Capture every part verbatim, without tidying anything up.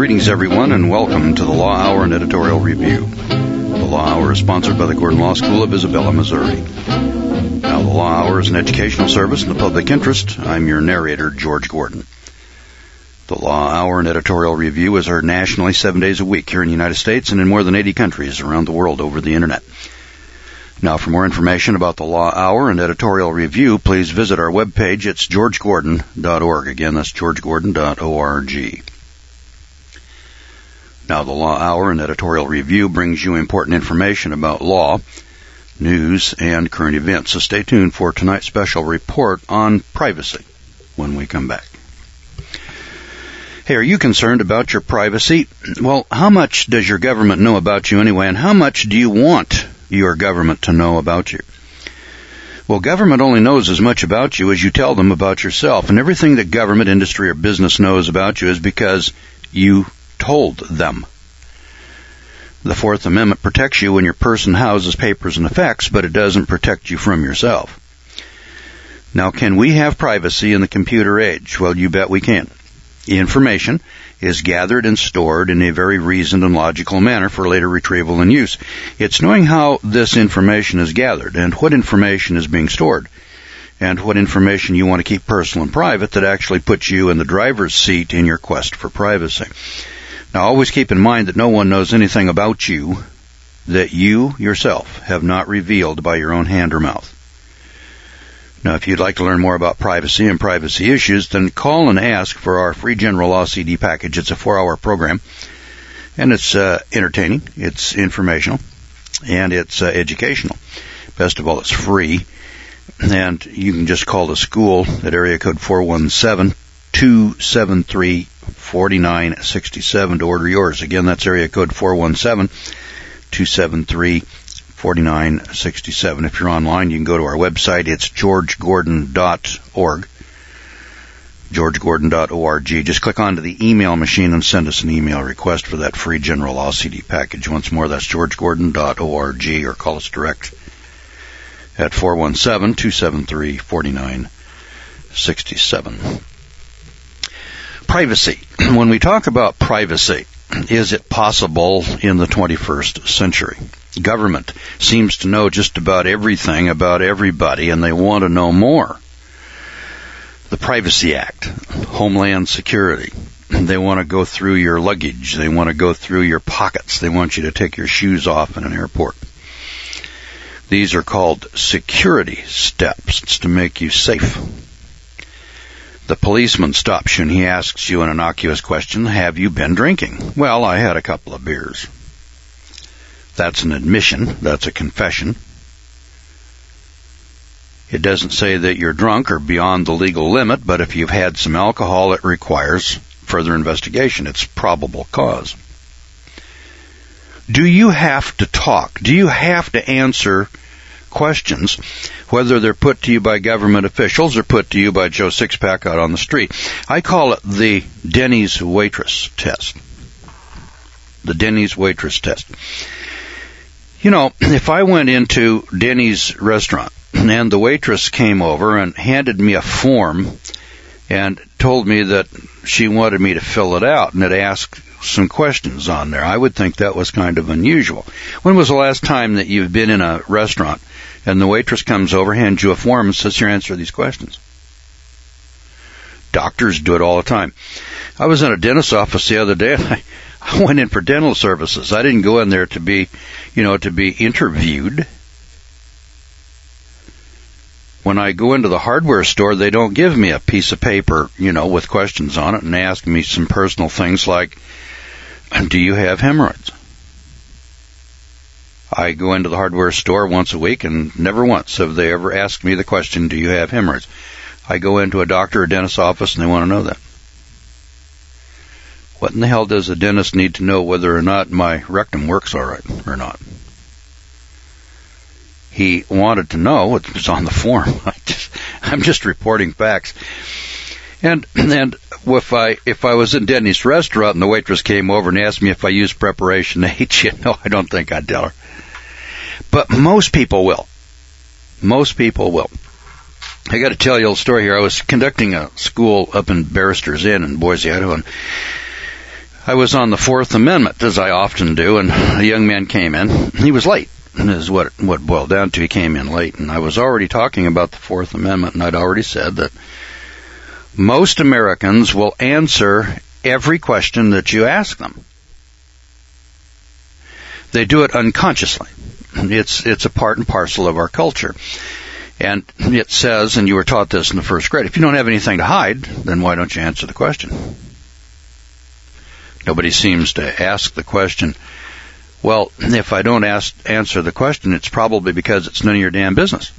Greetings, everyone, and welcome to the Law Hour and Editorial Review. The Law Hour is sponsored by the Gordon Law School of Isabella, Missouri. Now, the Law Hour is an educational service in the public interest. I'm your narrator, George Gordon. The Law Hour and Editorial Review is heard nationally seven days a week here in the United States and in more than eighty countries around the world over the Internet. Now, for more information about the Law Hour and Editorial Review, please visit our webpage. It's george gordon dot org. Again, that's george gordon dot org. Now, the Law Hour and Editorial Review brings you important information about law, news, and current events. So stay tuned for tonight's special report on privacy when we come back. Hey, are you concerned about your privacy? Well, how much does your government know about you anyway, and how much do you want your government to know about you? Well, government only knows as much about you as you tell them about yourself, and everything that government, industry, or business knows about you is because you told them. The Fourth Amendment protects you when your person houses papers and effects, but it doesn't protect you from yourself. Now, can we have privacy in the computer age? Well, you bet we can. Information is gathered and stored in a very reasoned and logical manner for later retrieval and use. It's knowing how this information is gathered and what information is being stored and what information you want to keep personal and private that actually puts you in the driver's seat in your quest for privacy. Now, always keep in mind that no one knows anything about you that you yourself have not revealed by your own hand or mouth. Now, if you'd like to learn more about privacy and privacy issues, then call and ask for our free general law C D package. It's a four-hour program, and it's uh, entertaining, it's informational, and it's uh, educational. Best of all, it's free, and you can just call the school at area code four one seven, two seven three, four nine six seven to order yours. Again, that's area code four one seven, two seven three, four nine six seven. If you're online, you can go to our website. It's george gordon dot org. george gordon dot org. Just click onto the email machine and send us an email request for that free general law C D package. Once more, that's george gordon dot org, or call us direct at four one seven, two seven three, four nine six seven. Privacy. When we talk about privacy, is it possible in the twenty-first century? Government seems to know just about everything about everybody, and they want to know more. The Privacy Act, Homeland Security, they want to go through your luggage. They want to go through your pockets. They want you to take your shoes off in an airport. These are called security steps. It's to make you safe. The policeman stops you and he asks you an innocuous question, have you been drinking? Well, I had a couple of beers. That's an admission. That's a confession. It doesn't say that you're drunk or beyond the legal limit, but if you've had some alcohol, it requires further investigation. It's probable cause. Do you have to talk? Do you have to answer questions, whether they're put to you by government officials or put to you by Joe Sixpack out on the street? I call it the Denny's waitress test. The Denny's waitress test. You know, if I went into Denny's restaurant and the waitress came over and handed me a form and told me that she wanted me to fill it out and it asked some questions on there, I would think that was kind of unusual. When was the last time that you've been in a restaurant and the waitress comes over, hands you a form and says, here, answer these questions? Doctors do it all the time. I was in a dentist's office the other day and I, I went in for dental services. I didn't go in there to be, you know, to be interviewed. When I go into the hardware store, they don't give me a piece of paper, you know, with questions on it and ask me some personal things like, do you have hemorrhoids? I go into the hardware store once a week and never once have they ever asked me the question, do you have hemorrhoids? I go into a doctor or dentist's office and they want to know that. What in the hell does a dentist need to know whether or not my rectum works all right or not? He wanted to know. It was on the form. I just, I'm just reporting facts. And and if I if I was in Denny's restaurant and the waitress came over and asked me if I used Preparation H, you know, I don't think I'd tell her. But most people will. Most people will. I got to tell you a little story here. I was conducting a school up in Barrister's Inn in Boise, Idaho, and I was on the Fourth Amendment, as I often do, and a young man came in. He was late, is what what it boiled down to. He came in late, and I was already talking about the Fourth Amendment, and I'd already said that most Americans will answer every question that you ask them. They do it unconsciously. It's it's a part and parcel of our culture. And it says, and you were taught this in the first grade, if you don't have anything to hide, then why don't you answer the question? Nobody seems to ask the question, well, if I don't ask, answer the question, it's probably because it's none of your damn business.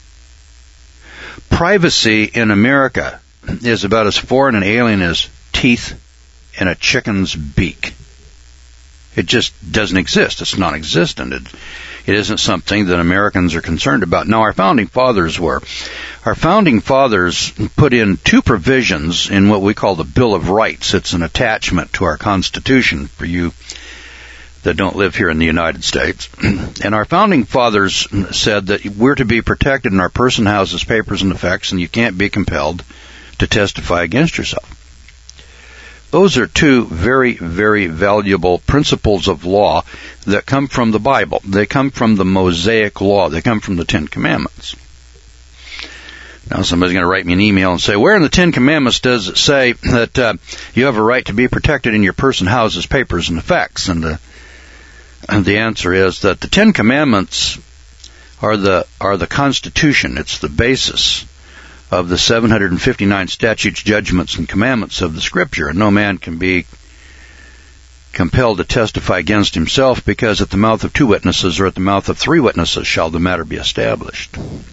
Privacy in America is about as foreign and alien as teeth in a chicken's beak. It just doesn't exist. It's non-existent. It, it isn't something that Americans are concerned about. Now, our founding fathers were. Our founding fathers put in two provisions in what we call the Bill of Rights. It's an attachment to our Constitution for you that don't live here in the United States. And our founding fathers said that we're to be protected in our person, houses, papers, and effects, and you can't be compelled to testify against yourself. Those are two very, very valuable principles of law that come from the Bible. They come from the Mosaic Law. They come from the Ten Commandments. Now somebody's going to write me an email and say, where in the Ten Commandments does it say that uh, you have a right to be protected in your person, houses, papers, and effects? And the, and the answer is that the Ten Commandments are the are the Constitution. It's the basis of the seven hundred fifty-nine statutes, judgments, and commandments of the Scripture. And no man can be compelled to testify against himself, because at the mouth of two witnesses or at the mouth of three witnesses shall the matter be established.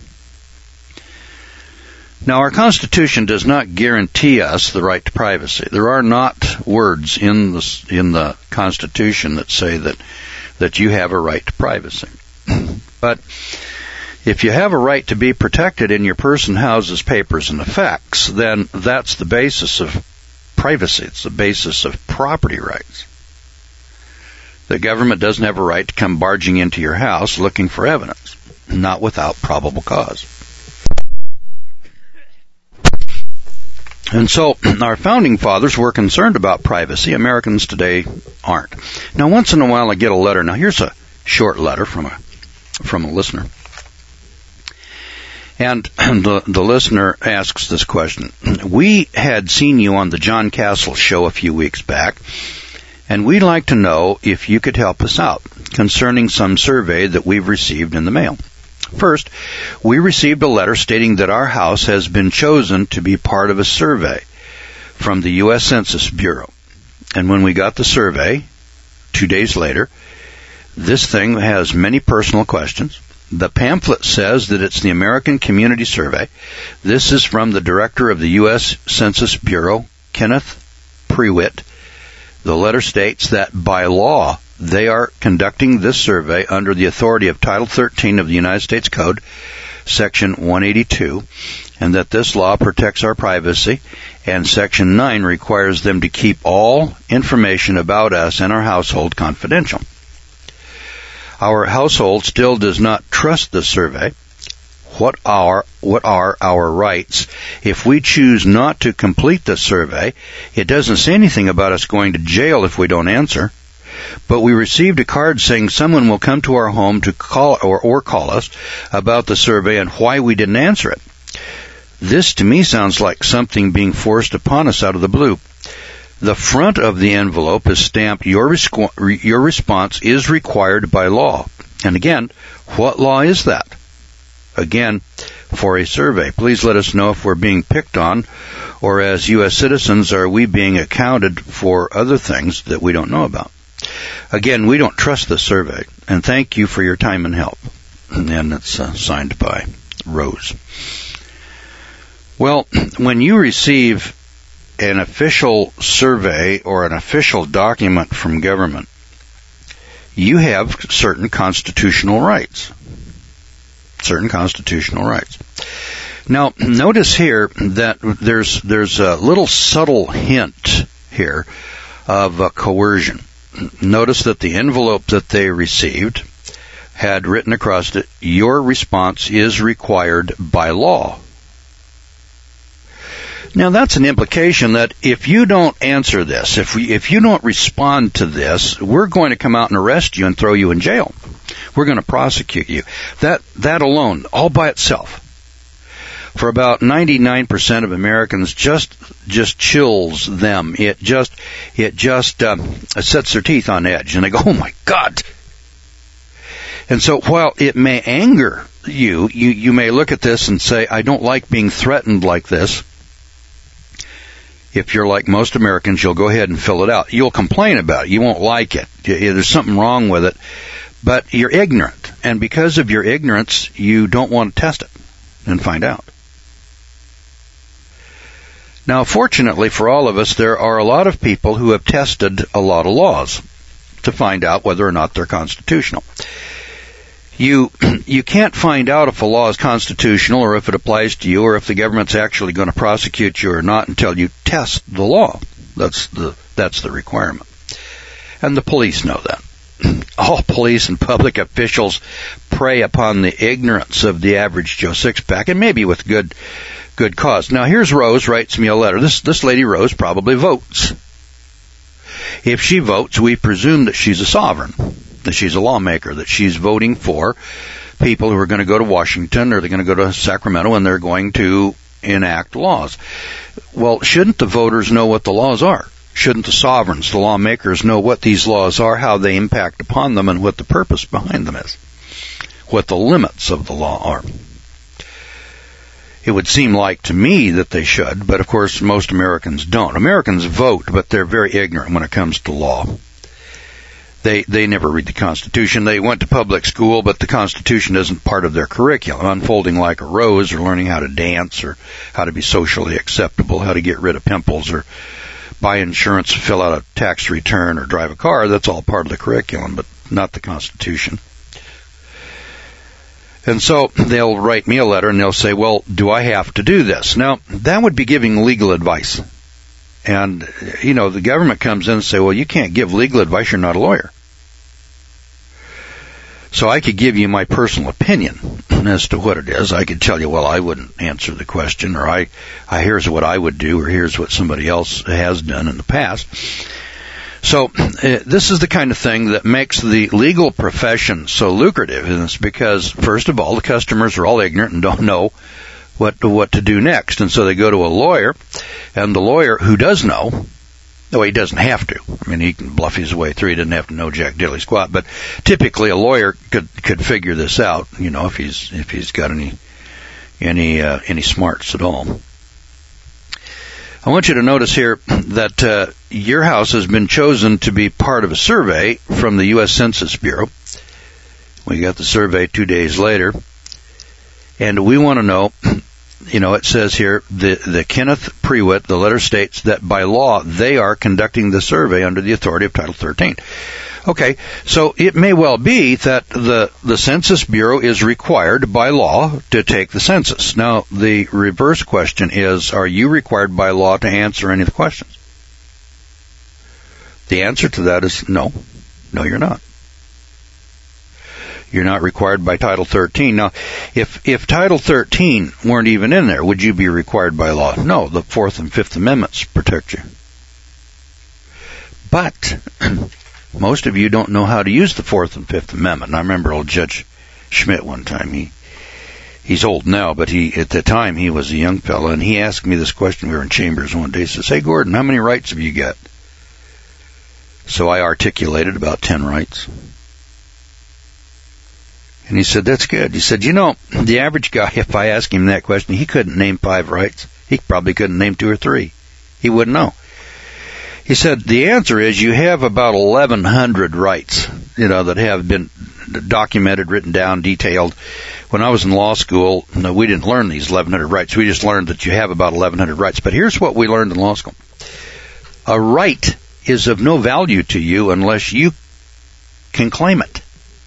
Now, our Constitution does not guarantee us the right to privacy. There are not words in the, in the Constitution that say that, that you have a right to privacy. But if you have a right to be protected in your person, houses, papers, and effects, then that's the basis of privacy. It's the basis of property rights. The government doesn't have a right to come barging into your house looking for evidence, not without probable cause. And so our founding fathers were concerned about privacy. Americans today aren't. Now, once in a while I get a letter. Now, here's a short letter from a from a listener. And the, the listener asks this question. We had seen you on the John Castle show a few weeks back, and we'd like to know if you could help us out concerning some survey that we've received in the mail. First, we received a letter stating that our house has been chosen to be part of a survey from the U S Census Bureau. And when we got the survey, two days later, this thing has many personal questions. The pamphlet says that it's the American Community Survey. This is from the director of the U S Census Bureau, Kenneth Prewitt. The letter states that by law, they are conducting this survey under the authority of Title thirteen of the United States Code, Section one eighty-two, and that this law protects our privacy, and Section nine requires them to keep all information about us and our household confidential. Our household still does not trust the survey. What are, what are our rights? If we choose not to complete the survey, it doesn't say anything about us going to jail if we don't answer. But we received a card saying someone will come to our home to call or, or call us about the survey and why we didn't answer it. This to me sounds like something being forced upon us out of the blue. The front of the envelope is stamped, your, resqu- your response is required by law. And again, what law is that? Again, for a survey. Please let us know if we're being picked on, or as U S citizens, are we being accounted for other things that we don't know about? Again, we don't trust the survey, and thank you for your time and help. And it's uh, signed by Rose. Well, when you receive an official survey or an official document from government, you have certain constitutional rights. Certain constitutional rights. Now, notice here that there's there's a little subtle hint here of uh, coercion. Notice that the envelope that they received had written across it, your response is required by law. Now, that's an implication that if you don't answer this, if we, if you don't respond to this, we're going to come out and arrest you and throw you in jail. We're going to prosecute you. That, that alone, all by itself, for about ninety-nine percent of Americans, just just chills them. It just it just um, it sets their teeth on edge, and they go, "Oh my God!" And so, while it may anger you, you you may look at this and say, "I don't like being threatened like this." If you're like most Americans, you'll go ahead and fill it out. You'll complain about it. You won't like it. There's something wrong with it, but you're ignorant, and because of your ignorance, you don't want to test it and find out. Now, fortunately for all of us, there are a lot of people who have tested a lot of laws to find out whether or not they're constitutional. You you can't find out if a law is constitutional or if it applies to you or if the government's actually going to prosecute you or not until you test the law. That's the that's the requirement. And the police know that. All police and public officials prey upon the ignorance of the average Joe Sixpack, and maybe with good Good cause. Now, here's Rose writes me a letter. This this lady, Rose, probably votes. If she votes, we presume that she's a sovereign, that she's a lawmaker, that she's voting for people who are going to go to Washington or they're going to go to Sacramento and they're going to enact laws. Well, shouldn't the voters know what the laws are? Shouldn't the sovereigns, the lawmakers, know what these laws are, how they impact upon them, and what the purpose behind them is? What the limits of the law are? It would seem like to me that they should, but of course most Americans don't. Americans vote, but they're very ignorant when it comes to law. They they never read the Constitution. They went to public school, but the Constitution isn't part of their curriculum. Unfolding like a rose, or learning how to dance, or how to be socially acceptable, how to get rid of pimples, or buy insurance, fill out a tax return, or drive a car. That's all part of the curriculum, but not the Constitution. And so they'll write me a letter and they'll say, well, do I have to do this? Now, that would be giving legal advice. And, you know, the government comes in and say, well, you can't give legal advice, you're not a lawyer. So I could give you my personal opinion as to what it is. I could tell you, well, I wouldn't answer the question, or I, I here's what I would do, or here's what somebody else has done in the past. So uh, this is the kind of thing that makes the legal profession so lucrative, and it's because, first of all, the customers are all ignorant and don't know what to, what to do next, and so they go to a lawyer, and the lawyer who does know, no, he doesn't have to. I mean, he can bluff his way through. He doesn't have to know jack diddly squat, but typically a lawyer could could figure this out, you know, if he's if he's got any any uh, any smarts at all. I want you to notice here that uh, your house has been chosen to be part of a survey from the U S Census Bureau. We got the survey two days later, and we want to know, you know, it says here, the, the Kenneth Prewitt, the letter states that by law they are conducting the survey under the authority of Title thirteen. Okay, so it may well be that the, the Census Bureau is required by law to take the census. Now, the reverse question is, are you required by law to answer any of the questions? The answer to that is no. No, you're not. You're not required by Title thirteen. Now, if if Title thirteen weren't even in there, would you be required by law? No, the Fourth and Fifth Amendments protect you. But most of you don't know how to use the Fourth and Fifth Amendment. And I remember old Judge Schmidt one time. He he's old now, but he at the time he was a young fella, and he asked me this question. We were in chambers one day. He says, "Hey, Gordon, how many rights have you got?" So I articulated about ten rights. And he said, that's good. He said, you know, the average guy, if I asked him that question, he couldn't name five rights. He probably couldn't name two or three. He wouldn't know. He said, the answer is you have about eleven hundred rights, you know, that have been documented, written down, detailed. When I was in law school, no, we didn't learn these eleven hundred rights. We just learned that you have about eleven hundred rights. But here's what we learned in law school. A right is of no value to you unless you can claim it.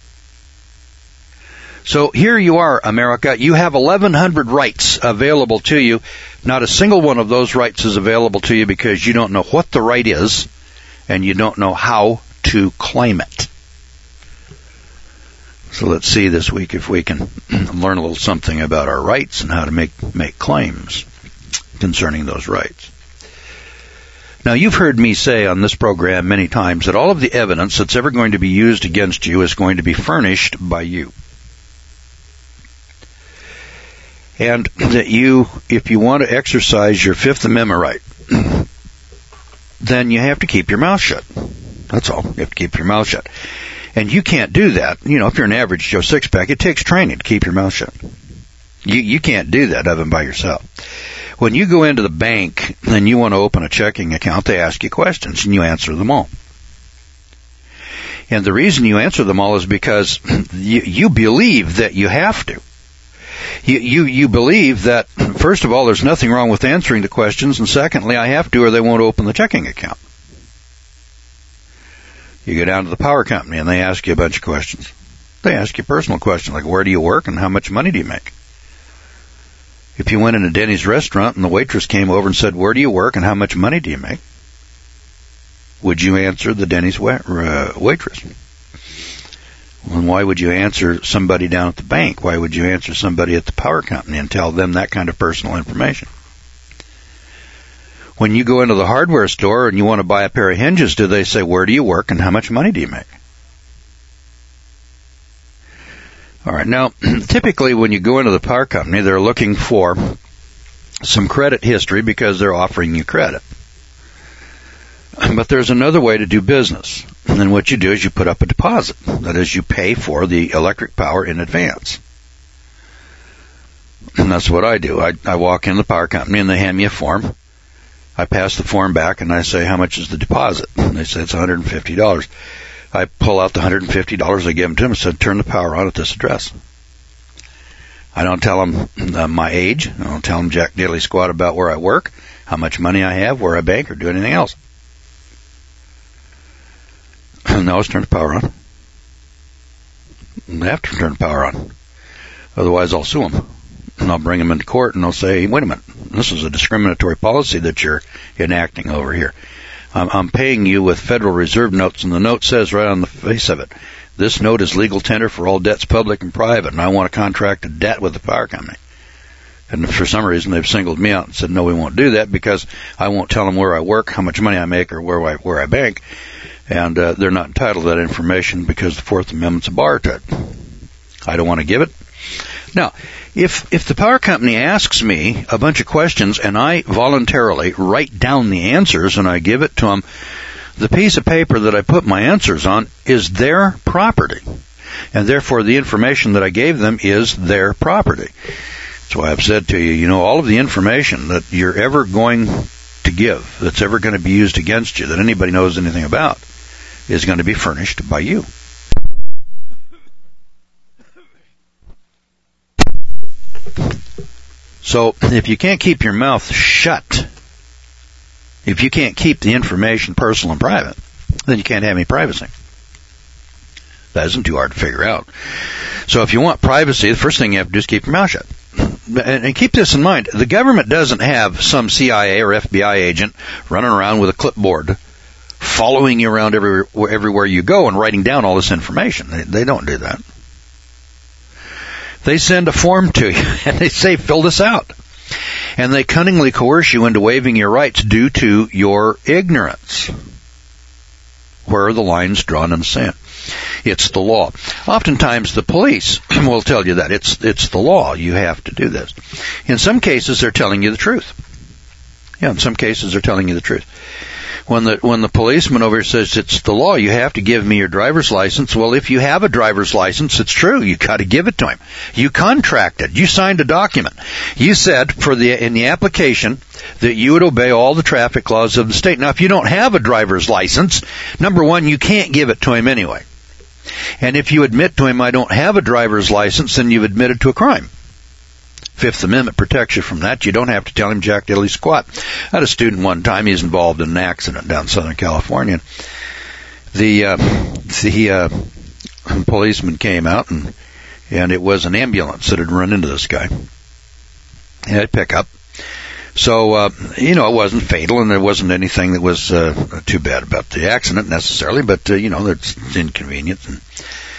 So here you are, America. You have eleven hundred rights available to you. Not a single one of those rights is available to you because you don't know what the right is and you don't know how to claim it. So let's see this week if we can learn a little something about our rights and how to make make claims. concerning those rights. Now, you've heard me say on this program many times that all of the evidence that's ever going to be used against you is going to be furnished by you. And that you, if you want to exercise your Fifth Amendment right, then you have to keep your mouth shut. That's all. You have to keep your mouth shut. And you can't do that. You know, if you're an average Joe Sixpack, it takes training to keep your mouth shut. You, you can't do that other than by yourself. When you go into the bank and you want to open a checking account, they ask you questions and you answer them all. And the reason you answer them all is because you, you believe that you have to. You, you, you believe that, first of all, there's nothing wrong with answering the questions, and secondly, I have to or they won't open the checking account. You go down to the power company and they ask you a bunch of questions. They ask you personal questions like, where do you work and how much money do you make? If you went in a Denny's restaurant and the waitress came over and said, where do you work and how much money do you make? Would you answer the Denny's wa- uh, waitress? Well, why would you answer somebody down at the bank? Why would you answer somebody at the power company and tell them that kind of personal information? When you go into the hardware store and you want to buy a pair of hinges, do they say, where do you work and how much money do you make? All right, now, typically when you go into the power company, they're looking for some credit history because they're offering you credit. But there's another way to do business. And then what you do is you put up a deposit. That is, you pay for the electric power in advance. And that's what I do. I, I walk in the power company and they hand me a form. I pass the form back and I say, how much is the deposit? And they say it's one hundred fifty dollars. I pull out the one hundred fifty dollars I give them to them and said, turn the power on at this address. I don't tell them uh, my age. I don't tell them jack diddly squat about where I work, how much money I have, where I bank, or do anything else. Now let's turn the power on. They have to turn the power on. Otherwise I'll sue them. And I'll bring them into court and they'll say, wait a minute, this is a discriminatory policy that you're enacting over here. I'm, I'm paying you with Federal Reserve notes, and the note says right on the face of it, this note is legal tender for all debts public and private, and I want to contract a debt with the power company. And for some reason they've singled me out and said, no, we won't do that because I won't tell them where I work, how much money I make, or where I, where I bank. And uh, they're not entitled to that information because the Fourth Amendment's a bar to it. I don't want to give it. Now, if if the power company asks me a bunch of questions and I voluntarily write down the answers and I give it to them, the piece of paper that I put my answers on is their property. And therefore the information that I gave them is their property. That's why I've said to you, you know, all of the information that you're ever going to give, that's ever going to be used against you, that anybody knows anything about, is going to be furnished by you. So if you can't keep your mouth shut, if you can't keep the information personal and private, then you can't have any privacy. That isn't too hard to figure out. So if you want privacy, the first thing you have to do is keep your mouth shut. And keep this in mind, the government doesn't have some C I A or F B I agent running around with a clipboard following you around everywhere, everywhere you go and writing down all this information. They, they don't do that. They send a form to you and they say, fill this out. And they cunningly coerce you into waiving your rights due to your ignorance. Where are the lines drawn in the sand? It's the law. Oftentimes the police will tell you that. It's, it's the law. You have to do this. In some cases, they're telling you the truth. Yeah, in some cases, they're telling you the truth. When the when the policeman over here says it's the law, you have to give me your driver's license. Well, if you have a driver's license, it's true. You got to give it to him. You contracted. You signed a document. You said for the in the application that you would obey all the traffic laws of the state. Now, if you don't have a driver's license, number one, you can't give it to him anyway. And if you admit to him, I don't have a driver's license, then you've admitted to a crime. Fifth Amendment protects you from that. You don't have to tell him jack diddly squat. I had a student one time. He was involved in an accident down in Southern California. The uh, the uh, policeman came out, and and it was an ambulance that had run into this guy. He had a pickup. So, uh, you know, it wasn't fatal, and there wasn't anything that was uh, too bad about the accident necessarily, but, uh, you know, it's inconvenient. And,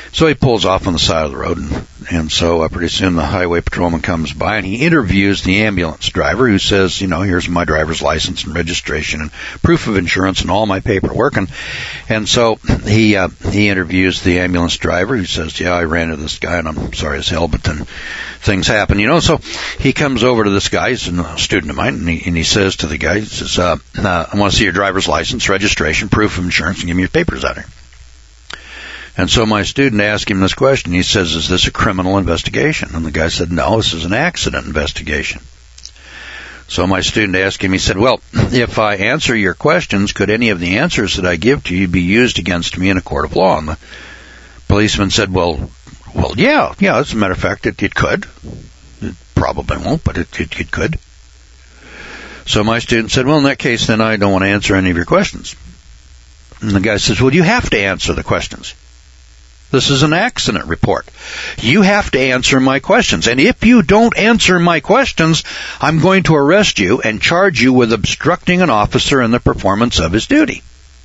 So he pulls off on the side of the road, and, and so uh, pretty soon the highway patrolman comes by, and he interviews the ambulance driver, who says, you know, here's my driver's license and registration and proof of insurance and all my paperwork. And and so he uh, he interviews the ambulance driver, who says, yeah, I ran into this guy, and I'm sorry as hell, but then things happen, you know. So he comes over to this guy, he's a student of mine, and he, and he says to the guy, he says, uh, uh, I want to see your driver's license, registration, proof of insurance, and give me your papers out here. And so my student asked him this question. He says, is this a criminal investigation? And the guy said, no, this is an accident investigation. So my student asked him, he said, well, if I answer your questions, could any of the answers that I give to you be used against me in a court of law? And the policeman said, well, well, yeah, yeah, as a matter of fact, it, it could. It probably won't, but it, it, it could. So my student said, well, in that case, then I don't want to answer any of your questions. And the guy says, well, you have to answer the questions. This is an accident report. You have to answer my questions. And if you don't answer my questions, I'm going to arrest you and charge you with obstructing an officer in the performance of his duty.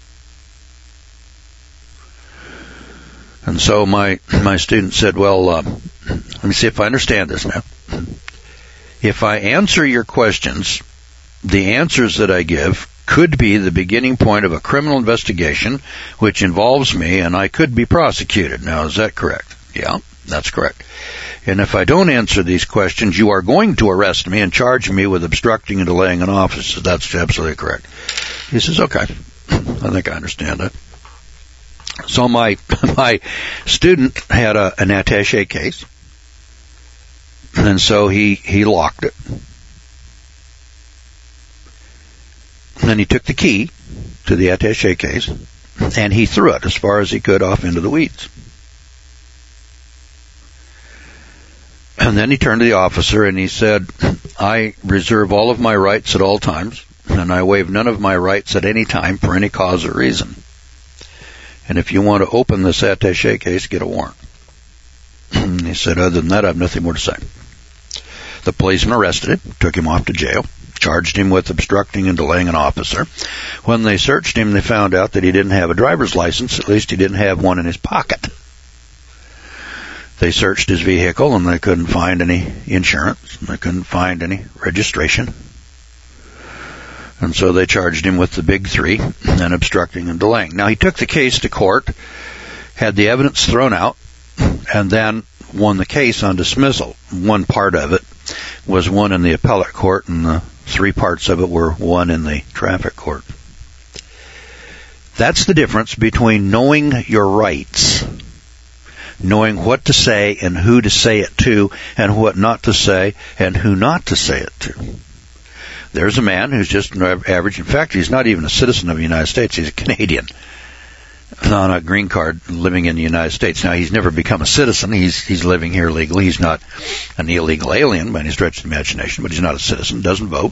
And so my my student said, well, uh, let me see if I understand this now. If I answer your questions, the answers that I give could be the beginning point of a criminal investigation which involves me, and I could be prosecuted. Now, is that correct? Yeah, that's correct. And if I don't answer these questions, you are going to arrest me and charge me with obstructing and delaying an office. That's absolutely correct. He says, okay, I think I understand that. So my my student had a, an attaché case, and so he, he locked it. And then he took the key to the attaché case, and he threw it as far as he could off into the weeds. And then he turned to the officer and he said, I reserve all of my rights at all times, and I waive none of my rights at any time for any cause or reason. And if you want to open this attaché case, get a warrant. And he said, other than that, I have nothing more to say. The policeman arrested him, took him off to jail, charged him with obstructing and delaying an officer. When they searched him, they found out that he didn't have a driver's license. At least he didn't have one in his pocket. They searched his vehicle, and they couldn't find any insurance, and they couldn't find any registration. And so they charged him with the big three, and obstructing and delaying. Now, he took the case to court, had the evidence thrown out, and then won the case on dismissal. One part of it was won in the appellate court, and the three parts of it were won in the traffic court. That's the difference between knowing your rights, knowing what to say and who to say it to, and what not to say and who not to say it to. There's a man who's just an average. In fact, he's not even a citizen of the United States. He's a Canadian on a green card living in the United States. Now, he's never become a citizen. He's he's living here legally. He's not an illegal alien by any stretch of the imagination, but he's not a citizen, doesn't vote.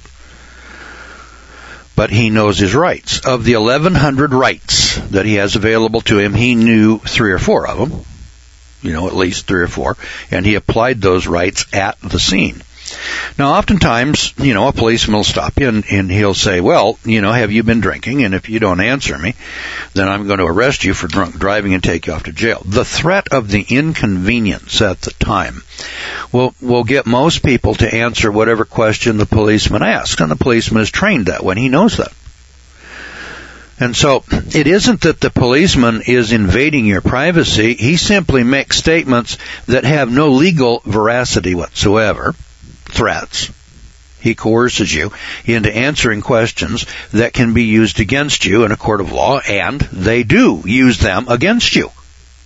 But he knows his rights. Of the eleven hundred rights that he has available to him, he knew three or four of them, you know, at least three or four, and he applied those rights at the scene. Now, oftentimes, you know, a policeman will stop you and, and he'll say, well, you know, have you been drinking? And if you don't answer me, then I'm going to arrest you for drunk driving and take you off to jail. The threat of the inconvenience at the time will, will get most people to answer whatever question the policeman asks. And the policeman is trained that way. He knows that. And so it isn't that the policeman is invading your privacy. He simply makes statements that have no legal veracity whatsoever. Threats. He coerces you into answering questions that can be used against you in a court of law, and they do use them against you.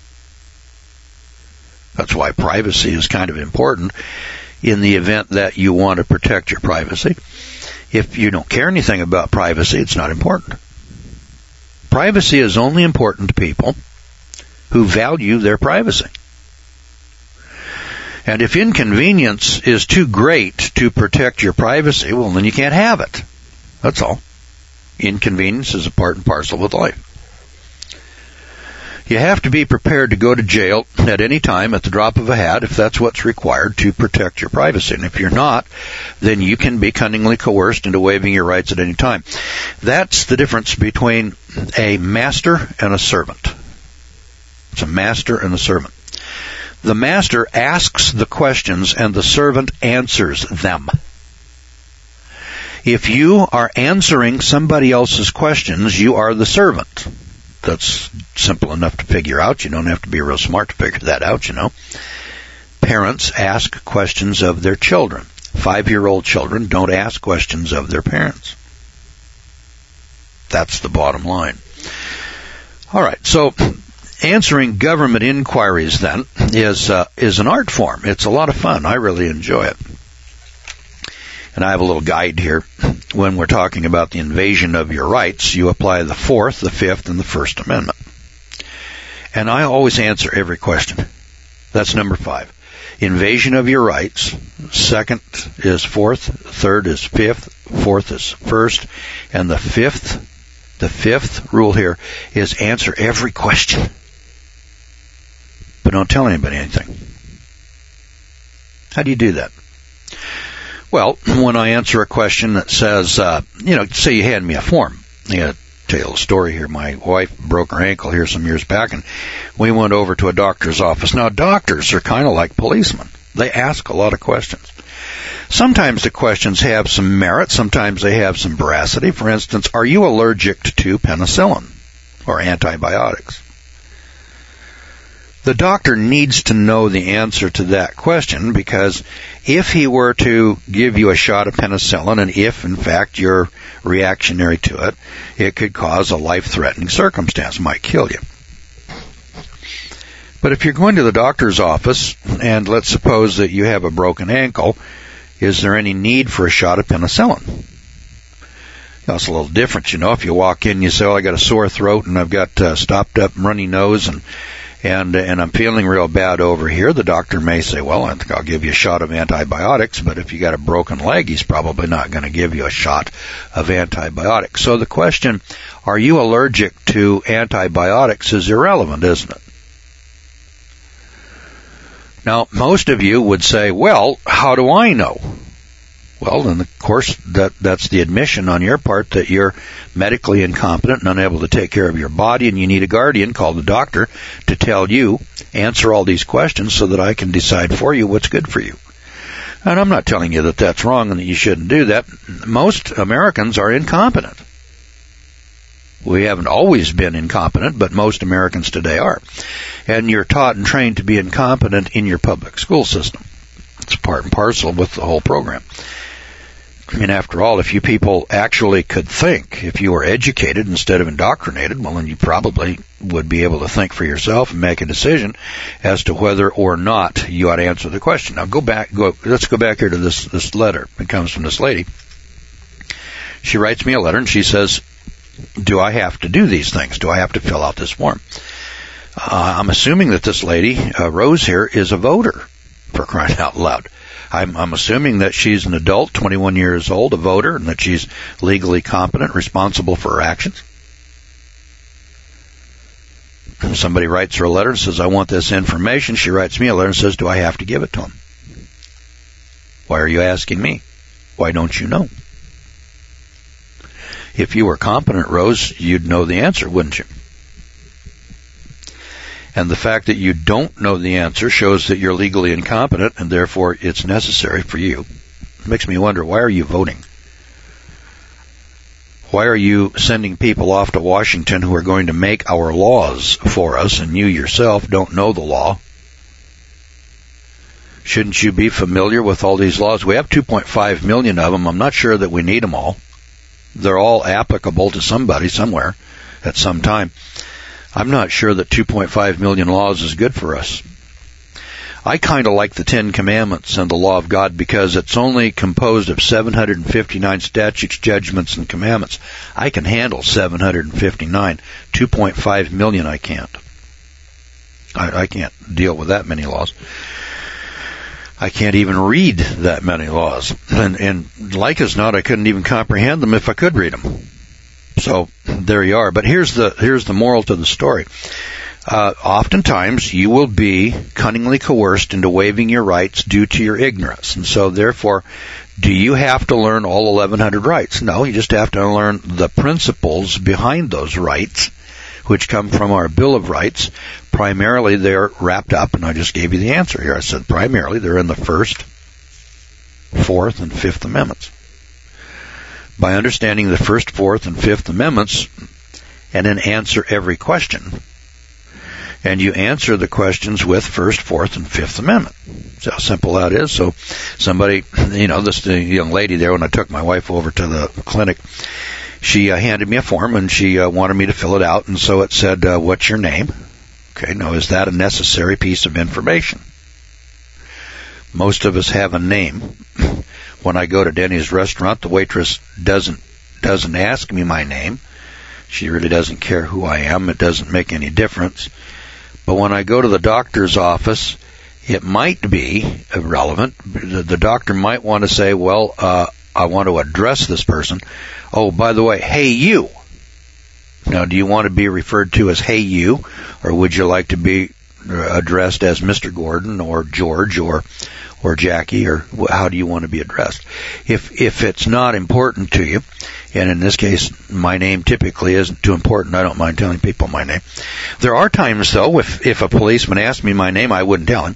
That's why privacy is kind of important in the event that you want to protect your privacy. If you don't care anything about privacy, it's not important. Privacy is only important to people who value their privacy. And if inconvenience is too great to protect your privacy, well, then you can't have it. That's all. Inconvenience is a part and parcel with life. You have to be prepared to go to jail at any time at the drop of a hat if that's what's required to protect your privacy. And if you're not, then you can be cunningly coerced into waiving your rights at any time. That's the difference between a master and a servant. It's a master and a servant. The master asks the questions and the servant answers them. If you are answering somebody else's questions, you are the servant. That's simple enough to figure out. You don't have to be real smart to figure that out, you know. Parents ask questions of their children. Five-year-old children don't ask questions of their parents. That's the bottom line. All right, so answering government inquiries then is uh, is an art form. It's a lot of fun. I really enjoy it. And I have a little guide here. When we're talking about the invasion of your rights, you apply the Fourth, the Fifth, and the First Amendment. And I always answer every question. That's number five. Invasion of your rights. Second is Fourth. Third is Fifth. Fourth is First. And the fifth, the fifth rule here is answer every question. But don't tell anybody anything. How do you do that? Well, when I answer a question that says, uh, you know, say you hand me a form. Yeah, tell you a story here. My wife broke her ankle here some years back, and we went over to a doctor's office. Now, doctors are kind of like policemen. They ask a lot of questions. Sometimes the questions have some merit. Sometimes they have some veracity. For instance, are you allergic to penicillin or antibiotics? The doctor needs to know the answer to that question, because if he were to give you a shot of penicillin, and if, in fact, you're reactionary to it, it could cause a life-threatening circumstance, might kill you. But if you're going to the doctor's office, and let's suppose that you have a broken ankle, is there any need for a shot of penicillin? You know, it's a little different, you know. If you walk in, you say, oh, I got a sore throat, and I've got uh, stopped up runny nose, and And and I'm feeling real bad over here. The doctor may say, well, I think I'll give you a shot of antibiotics, but if you got a broken leg, he's probably not going to give you a shot of antibiotics. So the question, are you allergic to antibiotics, is irrelevant, isn't it? Now, most of you would say, well, how do I know? Well, then, of course, that that's the admission on your part that you're medically incompetent and unable to take care of your body, and you need a guardian called the doctor to tell you, answer all these questions so that I can decide for you what's good for you. And I'm not telling you that that's wrong and that you shouldn't do that. Most Americans are incompetent. We haven't always been incompetent, but most Americans today are. And you're taught and trained to be incompetent in your public school system. It's part and parcel with the whole program. I mean, after all, if you people actually could think, if you were educated instead of indoctrinated, well, then you probably would be able to think for yourself and make a decision as to whether or not you ought to answer the question. Now, go back. Go. Let's go back here to this this letter. It comes from this lady. She writes me a letter, and she says, do I have to do these things? Do I have to fill out this form? Uh, I'm assuming that this lady, uh, Rose here, is a voter, for crying out loud. I'm, I'm assuming that she's an adult, twenty-one years old, a voter, and that she's legally competent, responsible for her actions. Somebody writes her a letter and says, I want this information. She writes me a letter and says, do I have to give it to him? Why are you asking me? Why don't you know? If you were competent, Rose, you'd know the answer, wouldn't you? And the fact that you don't know the answer shows that you're legally incompetent, and therefore it's necessary for you. It makes me wonder, why are you voting? Why are you sending people off to Washington who are going to make our laws for us, and you yourself don't know the law? Shouldn't you be familiar with all these laws? We have two point five million of them. I'm not sure that we need them all. They're all applicable to somebody somewhere at some time. I'm not sure that two point five million laws is good for us. I kind of like the Ten Commandments and the law of God because it's only composed of seven hundred fifty-nine statutes, judgments, and commandments. I can handle seven hundred fifty-nine. two point five million I can't. I, I can't deal with that many laws. I can't even read that many laws. And, and like as not, I couldn't even comprehend them if I could read them. So there you are. But here's the here's the moral to the story. Uh, oftentimes, you will be cunningly coerced into waiving your rights due to your ignorance. And so, therefore, do you have to learn all eleven hundred rights? No, you just have to learn the principles behind those rights, which come from our Bill of Rights, primarily they're wrapped up, and I just gave you the answer here. I said primarily they're in the First, Fourth, and Fifth Amendments. By understanding the First, Fourth, and Fifth Amendments, and then answer every question, and you answer the questions with First, Fourth, and Fifth Amendment. That's how simple that is. So somebody, you know, this the young lady there, when I took my wife over to the clinic, she uh, handed me a form, and she uh, wanted me to fill it out, and so it said, uh, what's your name? Okay, now is that a necessary piece of information? Most of us have a name. When I go to Denny's restaurant, the waitress doesn't doesn't ask me my name. She really doesn't care who I am. It doesn't make any difference. But when I go to the doctor's office, it might be irrelevant. The, the doctor might want to say, well, uh, I want to address this person. Oh, by the way, hey, you. Now, do you want to be referred to as hey, you, or would you like to be addressed as Mister Gordon or George or or Jackie, or how do you want to be addressed? If if it's not important to you, and in this case, my name typically isn't too important, I don't mind telling people my name. There are times, though, if if a policeman asked me my name, I wouldn't tell him.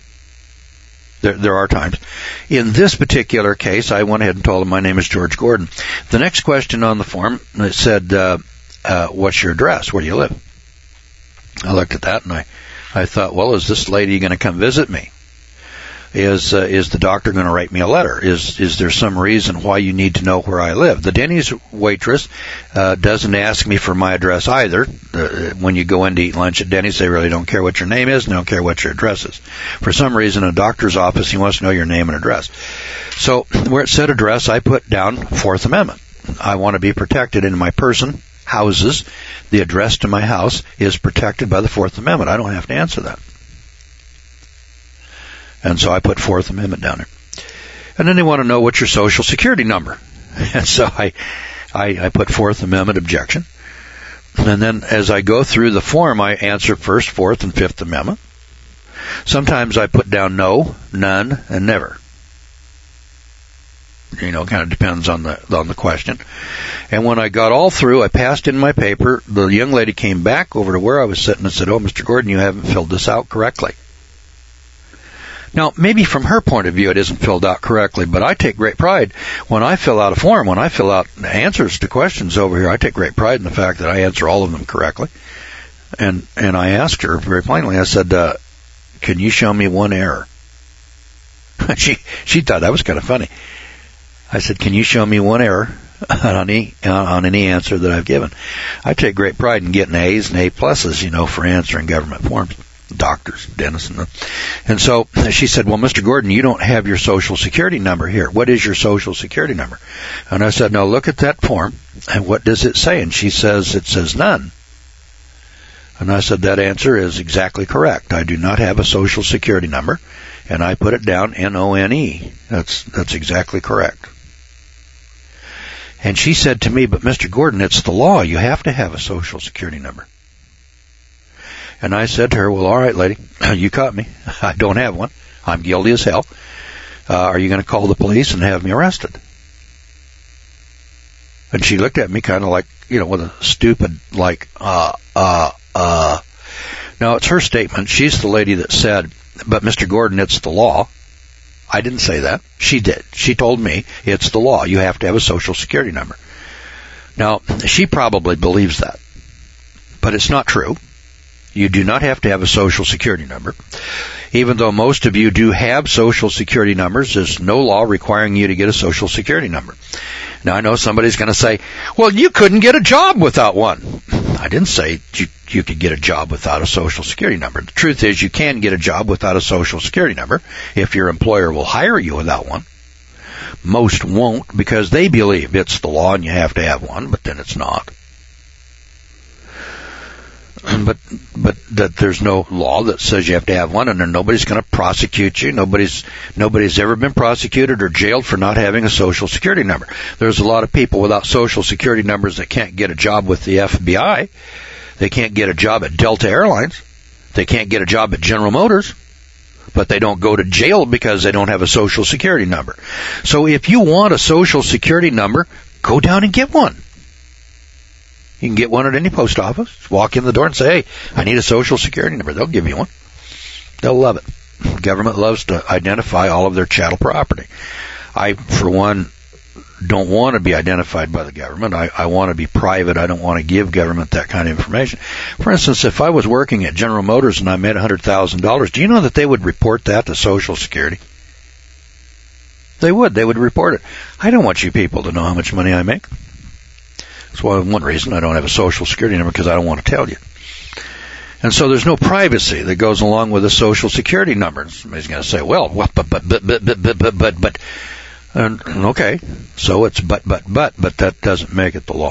There, there are times. In this particular case, I went ahead and told him my name is George Gordon. The next question on the form, it said, uh, uh, what's your address? Where do you live? I looked at that and I, I thought, well, is this lady going to come visit me? Is uh, is the doctor going to write me a letter? Is is there some reason why you need to know where I live? The Denny's waitress uh, doesn't ask me for my address either. Uh, when you go in to eat lunch at Denny's, they really don't care what your name is, and they don't care what your address is. For some reason, in a doctor's office, he wants to know your name and address. So where it said address, I put down Fourth Amendment. I want to be protected in my person, houses. The address to my house is protected by the Fourth Amendment. I don't have to answer that. And so I put Fourth Amendment down there. And then they want to know what's your Social Security number. And so I, I, I put Fourth Amendment objection. And then as I go through the form, I answer First, Fourth, and Fifth Amendment. Sometimes I put down no, none, and never. You know, it kind of depends on the on the question. And when I got all through, I passed in my paper. The young lady came back over to where I was sitting and said, "Oh, Mister Gordon, you haven't filled this out correctly." Now, maybe from her point of view it isn't filled out correctly, but I take great pride when I fill out a form, when I fill out answers to questions over here, I take great pride in the fact that I answer all of them correctly. And and I asked her very plainly, I said, uh, can you show me one error? she she thought that was kind of funny. I said, can you show me one error on any, on any answer that I've given? I take great pride in getting A's and A pluses, you know, for answering government forms. Doctors, dentists, and, and so she said, well, Mister Gordon, you don't have your Social Security number here. What is your Social Security number? And I said, no, look at that form, and what does it say? And she says, it says none. And I said, that answer is exactly correct. I do not have a Social Security number, and I put it down N O N E. That's, that's exactly correct. And she said to me, but Mister Gordon, it's the law. You have to have a Social Security number. And I said to her, well, all right, lady, you caught me. I don't have one. I'm guilty as hell. Uh, are you going to call the police and have me arrested? And she looked at me kind of like, you know, with a stupid, like, uh, uh, uh. Now, it's her statement. She's the lady that said, but Mister Gordon, it's the law. I didn't say that. She did. She told me it's the law. You have to have a Social Security number. Now, she probably believes that. But it's not true. You do not have to have a Social Security number. Even though most of you do have Social Security numbers, there's no law requiring you to get a Social Security number. Now, I know somebody's going to say, well, you couldn't get a job without one. I didn't say you, you could get a job without a Social Security number. The truth is you can get a job without a Social Security number if your employer will hire you without one. Most won't because they believe it's the law and you have to have one, but then it's not. But but that there's no law that says you have to have one, and then nobody's going to prosecute you. Nobody's nobody's ever been prosecuted or jailed for not having a Social Security number. There's a lot of people without Social Security numbers that can't get a job with the F B I. They can't get a job at Delta Airlines. They can't get a job at General Motors. But they don't go to jail because they don't have a Social Security number. So if you want a Social Security number, go down and get one. You can get one at any post office. Just walk in the door and say, hey, I need a Social Security number. They'll give you one. They'll love it. Government loves to identify all of their chattel property. I, for one, don't want to be identified by the government. I, I want to be private. I don't want to give government that kind of information. For instance, if I was working at General Motors and I made one hundred thousand dollars, do you know that they would report that to Social Security? They would. They would report it. I don't want you people to know how much money I make. That's why one reason I don't have a Social Security number, because I don't want to tell you. And so there's no privacy that goes along with a Social Security number. Somebody's going to say, well, what, but, but, but, but, but, but, but, but, but. And, okay, so it's but, but, but, but that doesn't make it the law.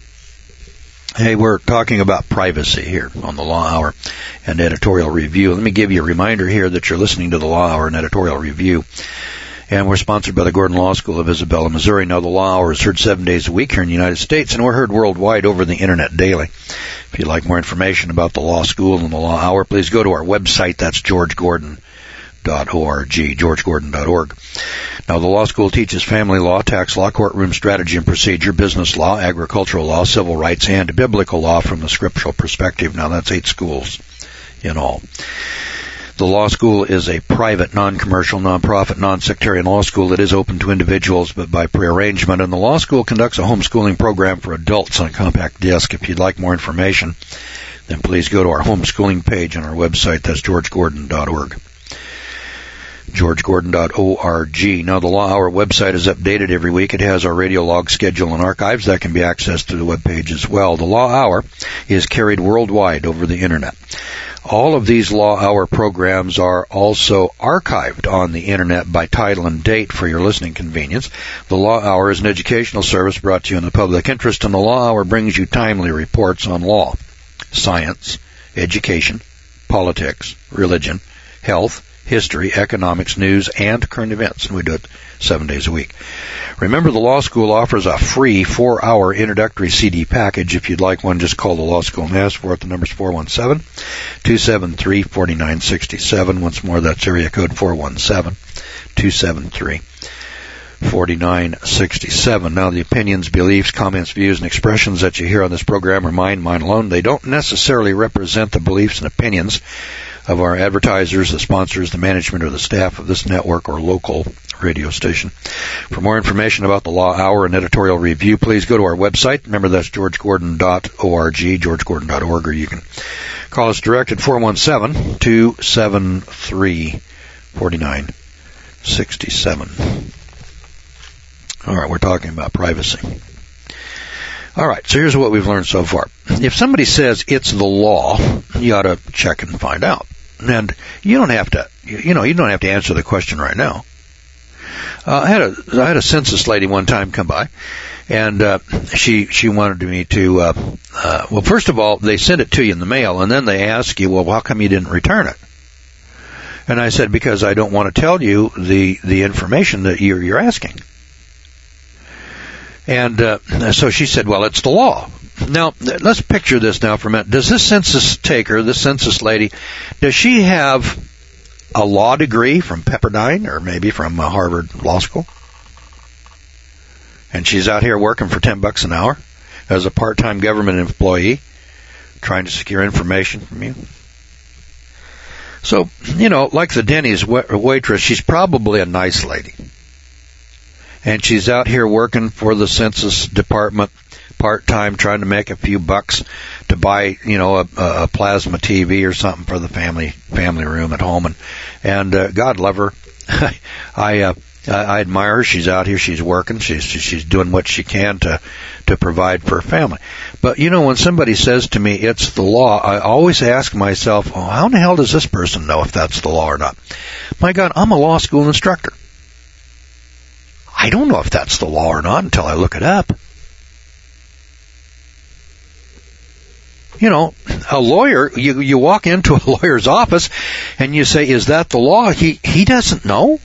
Hey, we're talking about privacy here on the Law Hour and Editorial Review. Let me give you a reminder here that you're listening to the Law Hour and Editorial Review. And we're sponsored by the Gordon Law School of Isabella, Missouri. Now, the Law Hour is heard seven days a week here in the United States, and we're heard worldwide over the Internet daily. If you'd like more information about the Law School and the Law Hour, please go to our website. That's george gordon dot org, george gordon dot org. Now, the law school teaches family law, tax law, courtroom strategy and procedure, business law, agricultural law, civil rights, and biblical law from the scriptural perspective. Now, that's eight schools in all. The law school is a private, non-commercial, non-profit, non-sectarian law school that is open to individuals but by prearrangement. And the law school conducts a homeschooling program for adults on a compact disc. If you'd like more information, then please go to our homeschooling page on our website. That's george gordon dot org. george gordon dot org. Now, the Law Hour website is updated every week. It has our radio log schedule and archives that can be accessed through the webpage as well. The Law Hour is carried worldwide over the Internet. All of these Law Hour programs are also archived on the Internet by title and date for your listening convenience. The Law Hour is an educational service brought to you in the public interest, and the Law Hour brings you timely reports on law, science, education, politics, religion, health, history, economics, news, and current events, and we do it seven days a week. Remember, the Law School offers a free four-hour introductory C D package. If you'd like one, just call the Law School and ask for it. The number's four one seven, two seven three, four nine six seven. Once more, that's area code four one seven, two seven three, four nine six seven. Now, the opinions, beliefs, comments, views, and expressions that you hear on this program are mine, mine alone. They don't necessarily represent the beliefs and opinions of our advertisers, the sponsors, the management, or the staff of this network or local radio station. For more information about the Law Hour and Editorial Review, please go to our website. Remember, that's george gordon dot org, george gordon dot org, or you can call us direct at four one seven, two seven three, four nine six seven. All right, we're talking about privacy. All right, so here's what we've learned so far. If somebody says it's the law, you ought to check and find out. And you don't have to, you know, you don't have to answer the question right now. Uh, I had a, I had a census lady one time come by, and uh, she she wanted me to. Uh, uh, well, first of all, they send it to you in the mail, and then they ask you, well, how come you didn't return it? And I said, because I don't want to tell you the the information that you're you're asking. And uh, so she said, well, it's the law. Now, let's picture this now for a minute. Does this census taker, this census lady, does she have a law degree from Pepperdine or maybe from uh, Harvard Law School? And she's out here working for ten bucks an hour as a part-time government employee trying to secure information from you? So, you know, like the Denny's waitress, she's probably a nice lady. And she's out here working for the census department part-time, trying to make a few bucks to buy, you know, a, a plasma T V or something for the family family room at home. And, and uh, God love her. I uh, I admire her. She's out here. She's working. She's she's doing what she can to to provide for her family. But, you know, when somebody says to me, it's the law, I always ask myself, oh, how in the hell does this person know if that's the law or not? My God, I'm a law school instructor. I don't know if that's the law or not until I look it up. You know, a lawyer, you you walk into a lawyer's office and you say, is that the law? He he doesn't know.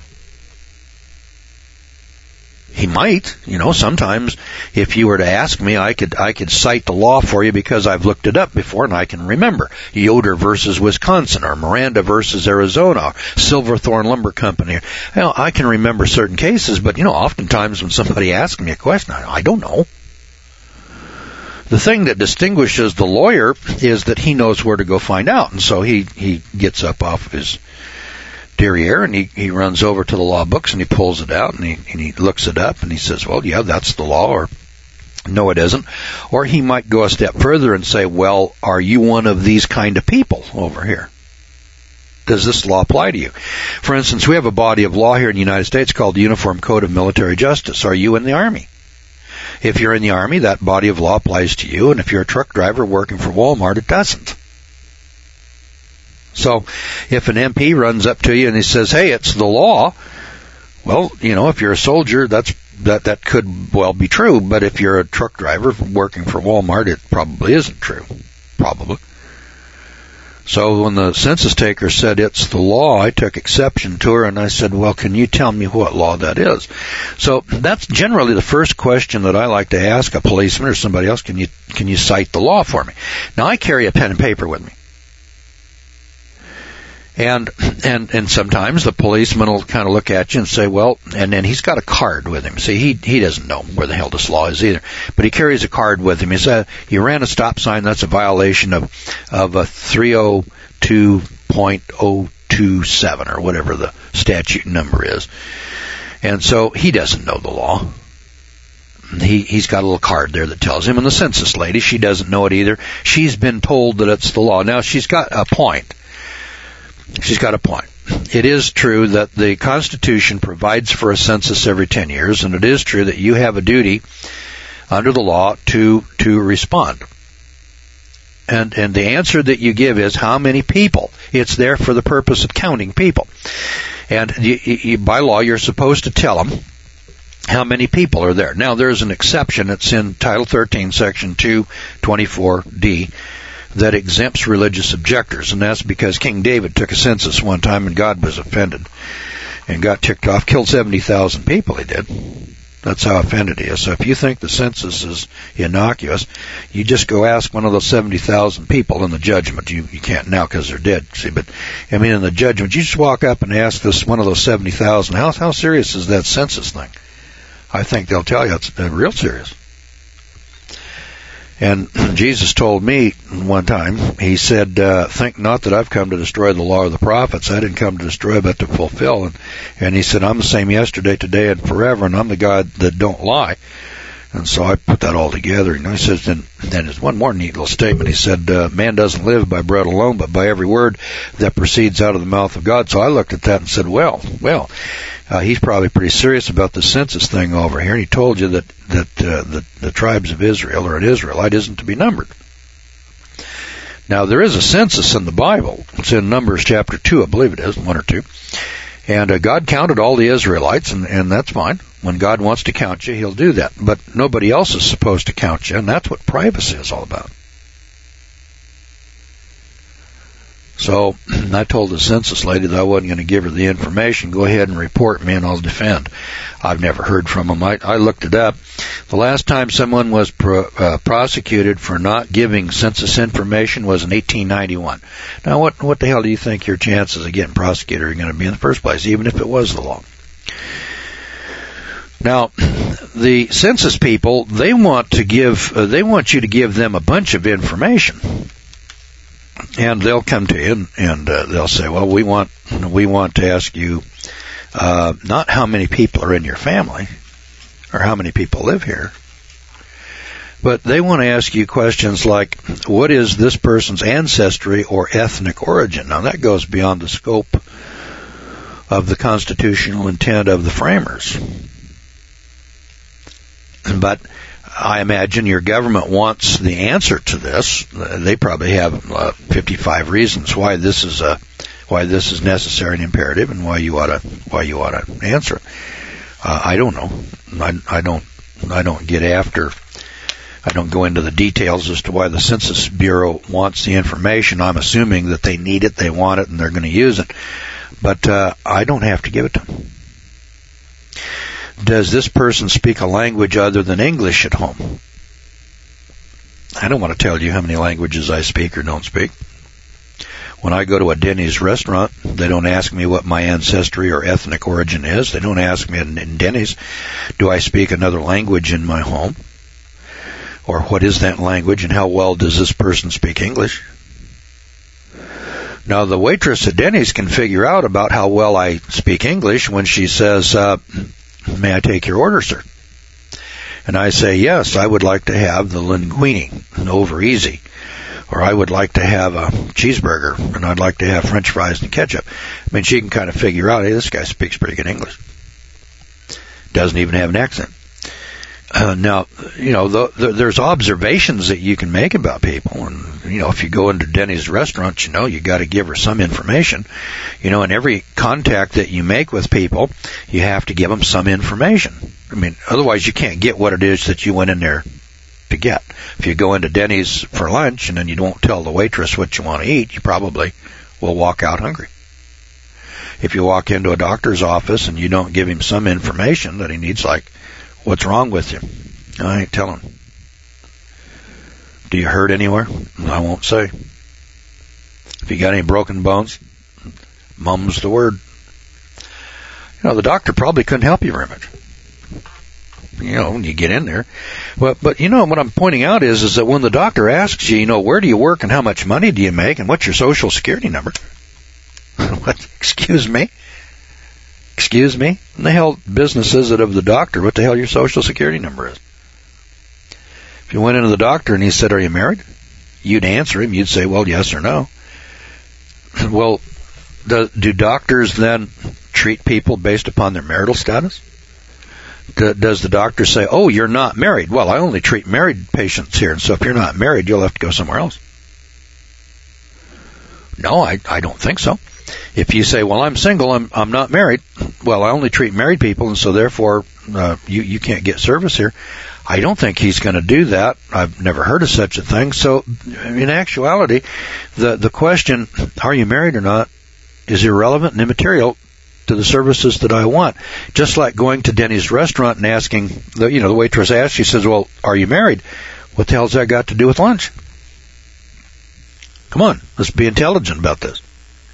He might, you know, sometimes if you were to ask me, I could I could cite the law for you because I've looked it up before and I can remember. Yoder versus Wisconsin, or Miranda versus Arizona, or Silverthorne Lumber Company. You know, I can remember certain cases, but, you know, oftentimes when somebody asks me a question, I, I don't know. The thing that distinguishes the lawyer is that he knows where to go find out. And so he, he gets up off of his derriere and he, he runs over to the law books and he pulls it out and he, and he looks it up and he says, well, yeah, that's the law, or no, it isn't. Or he might go a step further and say, well, are you one of these kind of people over here? Does this law apply to you? For instance, we have a body of law here in the United States called the Uniform Code of Military Justice. Are you in the Army? If you're in the Army, that body of law applies to you, and if you're a truck driver working for Walmart, it doesn't. So, if an M P runs up to you and he says, hey, it's the law, well, you know, if you're a soldier, that's that that could well be true, but if you're a truck driver working for Walmart, it probably isn't true. Probably. So when the census taker said it's the law, I took exception to her and I said, well, can you tell me what law that is? So that's generally the first question that I like to ask a policeman or somebody else. Can you, can you cite the law for me? Now I carry a pen and paper with me. And, and, and sometimes the policeman will kind of look at you and say, well, and then he's got a card with him. See, he, he doesn't know where the hell this law is either, but he carries a card with him. He said, you ran a stop sign, that's a violation of, of a three oh two point oh two seven or whatever the statute number is. And so he doesn't know the law. He, he's got a little card there that tells him. And the census lady, she doesn't know it either. She's been told that it's the law. Now, she's got a point. She's got a point. It is true that the Constitution provides for a census every ten years, and it is true that you have a duty under the law to to respond. And and the answer that you give is how many people. It's there for the purpose of counting people. And you, you, by law, you're supposed to tell them how many people are there. Now, there's an exception. It's in Title thirteen, Section two twenty-four D. That exempts religious objectors, and that's because King David took a census one time and God was offended and got ticked off, killed seventy thousand people, he did. That's how offended he is. So if you think the census is innocuous, you just go ask one of those seventy thousand people in the judgment. You, you can't now because they're dead, see, but I mean in the judgment, you just walk up and ask this one of those seventy thousand, how, how serious is that census thing? I think they'll tell you it's uh, real serious. And Jesus told me one time, he said, uh, think not that I've come to destroy the law of the prophets. I didn't come to destroy, but to fulfill. And, and he said, I'm the same yesterday, today, and forever, and I'm the God that don't lie. And so I put that all together. And he says, and then there's one more neat little statement. He said, uh, man doesn't live by bread alone, but by every word that proceeds out of the mouth of God. So I looked at that and said, well, well, uh, he's probably pretty serious about the census thing over here. And he told you that, that, uh, the, the tribes of Israel, or an Israelite, isn't to be numbered. Now, there is a census in the Bible. It's in Numbers chapter two, I believe it is, one or two. And uh, God counted all the Israelites, and, and that's fine. When God wants to count you, He'll do that. But nobody else is supposed to count you, and that's what privacy is all about. So I told the census lady that I wasn't going to give her the information. Go ahead and report me, and I'll defend. I've never heard from them. I, I looked it up. The last time someone was pro, uh, prosecuted for not giving census information was in eighteen ninety-one. Now, what what the hell do you think your chances of getting prosecuted are going to be in the first place, even if it was the law? Now, the census people, they want to give, uh, they want you to give them a bunch of information. And they'll come to you and, and uh, they'll say, well, we want, we want to ask you, uh, not how many people are in your family or how many people live here, but they want to ask you questions like, what is this person's ancestry or ethnic origin? Now, that goes beyond the scope of the constitutional intent of the framers. But I imagine your government wants the answer to this. They probably have uh, fifty-five reasons why this is a, why this is necessary and imperative, and why you ought to, why you ought to answer it. Uh, I don't know. I, I don't. I don't get after. I don't go into the details as to why the Census Bureau wants the information. I'm assuming that they need it, they want it, and they're going to use it. But uh, I don't have to give it to them. Does this person speak a language other than English at home? I don't want to tell you how many languages I speak or don't speak. When I go to a Denny's restaurant, they don't ask me what my ancestry or ethnic origin is. They don't ask me in, in Denny's, do I speak another language in my home? Or what is that language and how well does this person speak English? Now, the waitress at Denny's can figure out about how well I speak English when she says, uh, may I take your order, sir? And I say, yes, I would like to have the linguine over easy. Or I would like to have a cheeseburger, and I'd like to have French fries and ketchup. I mean, she can kind of figure out, hey, this guy speaks pretty good English. Doesn't even have an accent. Uh, now, you know, the, the, there's observations that you can make about people. And, you know, if you go into Denny's restaurant, you know, you got to give her some information. You know, in every contact that you make with people, you have to give them some information. I mean, otherwise you can't get what it is that you went in there to get. If you go into Denny's for lunch and then you don't tell the waitress what you want to eat, you probably will walk out hungry. If you walk into a doctor's office and you don't give him some information that he needs, like, what's wrong with you? I ain't telling. Do you hurt anywhere? I won't say. If you got any broken bones, mum's the word. You know, the doctor probably couldn't help you very much. You know, when you get in there. But, but you know, what I'm pointing out is, is that when the doctor asks you, you know, where do you work and how much money do you make and what's your social security number? What? Excuse me? Excuse me? What the hell business is it of the doctor? What the hell your social security number is? If you went into the doctor and he said, are you married? You'd answer him. You'd say, well, yes or no. Well, do, do doctors then treat people based upon their marital status? Do, does the doctor say, oh, you're not married? Well, I only treat married patients here, and so if you're not married, you'll have to go somewhere else. No, I, I don't think so. If you say, well, I'm single, I'm I'm not married, well, I only treat married people, and so therefore uh, you, you can't get service here. I don't think he's going to do that. I've never heard of such a thing. So in actuality, the, the question, are you married or not, is irrelevant and immaterial to the services that I want. Just like going to Denny's restaurant and asking, the, you know, the waitress asks, she says, well, are you married? What the hell's that got to do with lunch? Come on, let's be intelligent about this.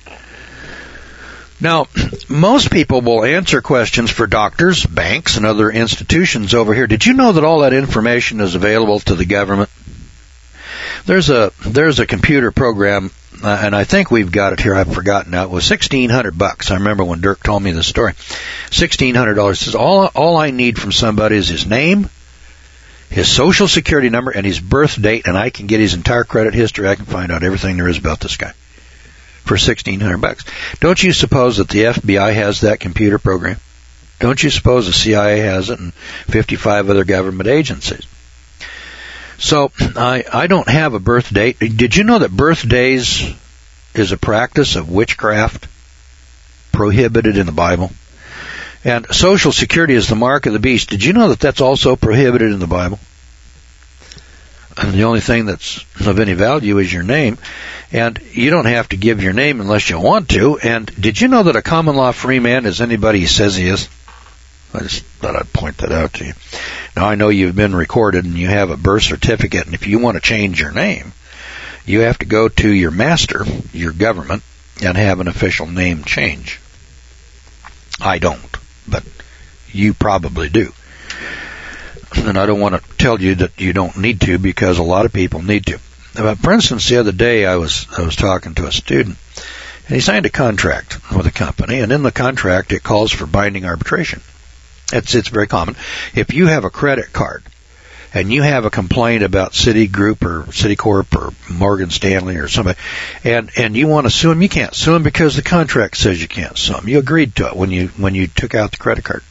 Now, most people will answer questions for doctors, banks, and other institutions over here. Did you know that all that information is available to the government? There's a there's a computer program, uh, and I think we've got it here. I've forgotten now. It was sixteen hundred bucks. I remember when Dirk told me the story. Sixteen hundred dollars. Says all all I need from somebody is his name, his social security number, and his birth date, and I can get his entire credit history. I can find out everything there is about this guy for sixteen hundred bucks. Don't you suppose that the F B I has that computer program? Don't you suppose the C I A has it and fifty-five other government agencies? So I I don't have a birth date. Did you know that birthdays is a practice of witchcraft prohibited in the Bible? And Social Security is the mark of the beast. Did you know that that's also prohibited in the Bible? And the only thing that's of any value is your name. And you don't have to give your name unless you want to. And did you know that a common law free man is anybody he says he is? I just thought I'd point that out to you. Now, I know you've been recorded and you have a birth certificate, and if you want to change your name, you have to go to your master, your government, and have an official name change. I don't, but you probably do. And I don't want to tell you that you don't need to, because a lot of people need to. For instance, the other day I was I was talking to a student, and he signed a contract with a company, and in the contract it calls for binding arbitration. It's it's very common. If you have a credit card and you have a complaint about Citigroup or Citicorp or Morgan Stanley or somebody, and and you want to sue them, you can't sue them because the contract says you can't sue them. You agreed to it when you when you took out the credit card.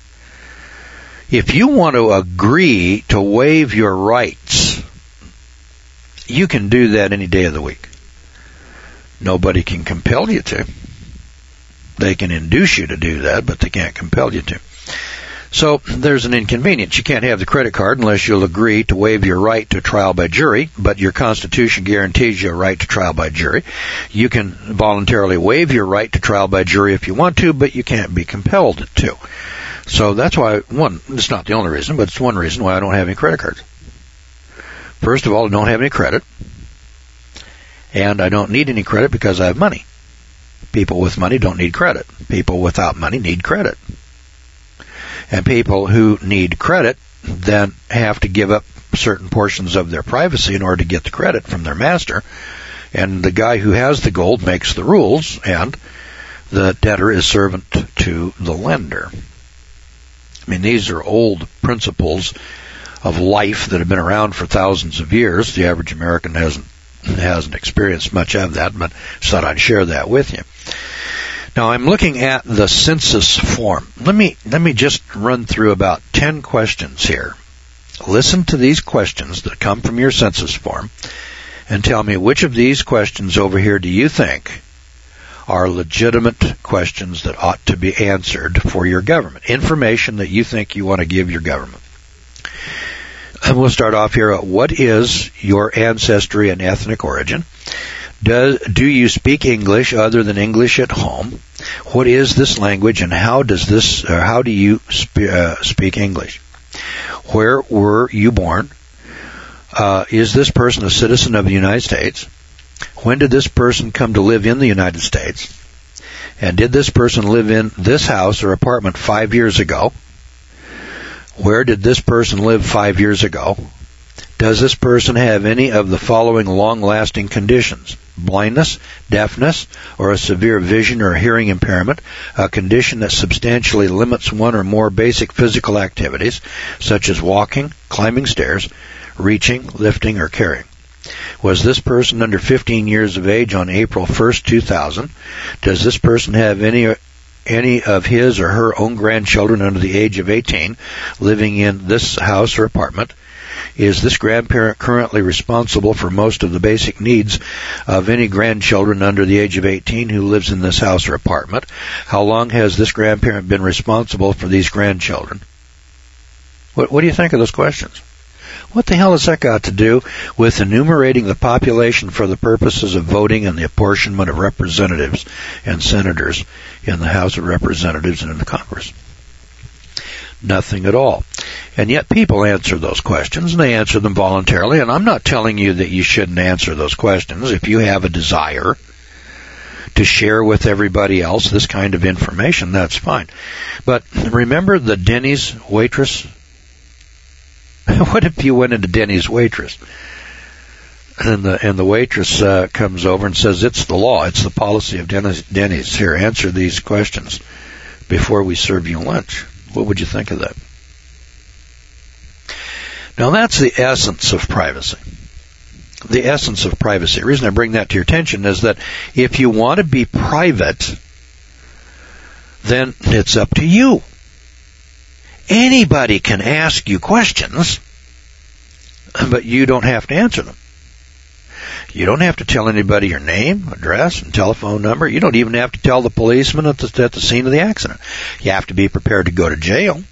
If you want to agree to waive your rights, you can do that any day of the week. Nobody can compel you to. They can induce you to do that, but they can't compel you to. So there's an inconvenience. You can't have the credit card unless you'll agree to waive your right to trial by jury, but your Constitution guarantees you a right to trial by jury. You can voluntarily waive your right to trial by jury if you want to, but you can't be compelled to. So that's why, one, it's not the only reason, but it's one reason why I don't have any credit cards. First of all, I don't have any credit, and I don't need any credit because I have money. People with money don't need credit. People without money need credit. And people who need credit then have to give up certain portions of their privacy in order to get the credit from their master. And the guy who has the gold makes the rules, and the debtor is servant to the lender. I mean, these are old principles of life that have been around for thousands of years. The average American hasn't hasn't experienced much of that, but thought I'd share that with you. Now, I'm looking at the census form. Let me let me just run through about ten questions here. Listen to these questions that come from your census form and tell me which of these questions over here do you think are legitimate questions that ought to be answered for your government, information that you think you want to give your government. And we'll start off here. What is your ancestry and ethnic origin? Do, do you speak English other than English at home? What is this language, and how does this? Or how do you sp- uh, speak English? Where were you born? Uh, is this person a citizen of the United States? When did this person come to live in the United States? And did this person live in this house or apartment five years ago? Where did this person live five years ago? Does this person have any of the following long-lasting conditions? Blindness, deafness, or a severe vision or hearing impairment, a condition that substantially limits one or more basic physical activities, such as walking, climbing stairs, reaching, lifting, or carrying. Was this person under fifteen years of age on April first, two thousand? Does this person have any any of his or her own grandchildren under the age of eighteen living in this house or apartment? Is this grandparent currently responsible for most of the basic needs of any grandchildren under the age of eighteen who lives in this house or apartment? How long has this grandparent been responsible for these grandchildren? What, what do you think of those questions? What the hell has that got to do with enumerating the population for the purposes of voting and the apportionment of representatives and senators in the House of Representatives and in the Congress? Nothing at all. And yet people answer those questions, and they answer them voluntarily, and I'm not telling you that you shouldn't answer those questions. If you have a desire to share with everybody else this kind of information, that's fine. But remember the Denny's waitress? What if you went into Denny's waitress, and the and the waitress uh, comes over and says, it's the law, it's the policy of Denny's, Denny's. Here, answer these questions before we serve you lunch. What would you think of that? Now, that's the essence of privacy. The essence of privacy. The reason I bring that to your attention is that if you want to be private, then it's up to you. Anybody can ask you questions, but you don't have to answer them. You don't have to tell anybody your name, address, and telephone number. You don't even have to tell the policeman at the, at the scene of the accident. You have to be prepared to go to jail.